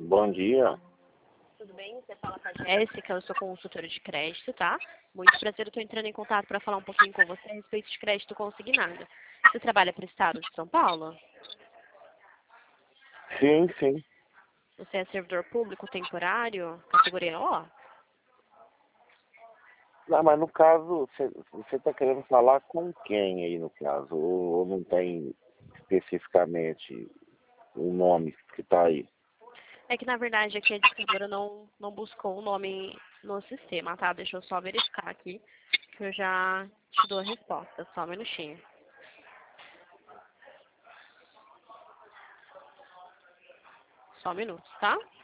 Bom dia. Tudo bem? Você fala com a Jéssica, eu sou consultora de crédito, tá? Muito prazer, eu estou entrando em contato para falar um pouquinho com você a respeito de crédito consignado. Você trabalha para o estado de São Paulo? Sim, sim. Você é servidor público temporário, categoria O? Não, mas no caso, você está querendo falar com quem aí no caso? Ou não tem especificamente o nome que está aí? É que na verdade aqui a distribuidora não buscou o nome no sistema, tá? Deixa eu só verificar aqui, que eu já te dou a resposta. Só um minutinho. Só um minuto, tá?